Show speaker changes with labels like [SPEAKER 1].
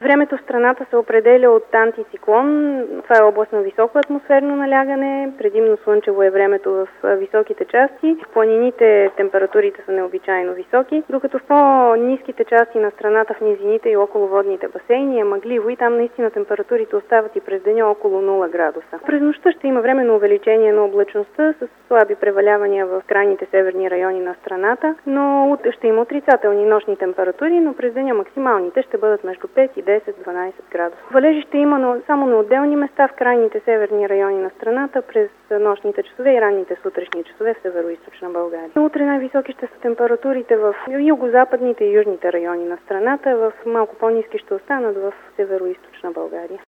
[SPEAKER 1] Времето в страната се определя от антициклон. Това е област на високо атмосферно налягане. Предимно слънчево е времето в високите части. В планините температурите са необичайно високи, докато в по-ниските части на страната, в низините и около водните басейни е мъгливо и там наистина температурите остават и през деня около 0 градуса. През нощта ще има временно увеличение на облачността с слаби превалявания в крайните северни райони на страната, но ще има отрицателни нощни температури, но през деня максималните ще бъдат между 5 и 10-12 градуса. Валежи ще има само на отделни места в крайните северни райони на страната през нощните часове и ранните сутрешни часове в североизточна България. Утре най-високи ще са температурите в югозападните и южните райони на страната, в малко по-ниски ще останат в североизточна България.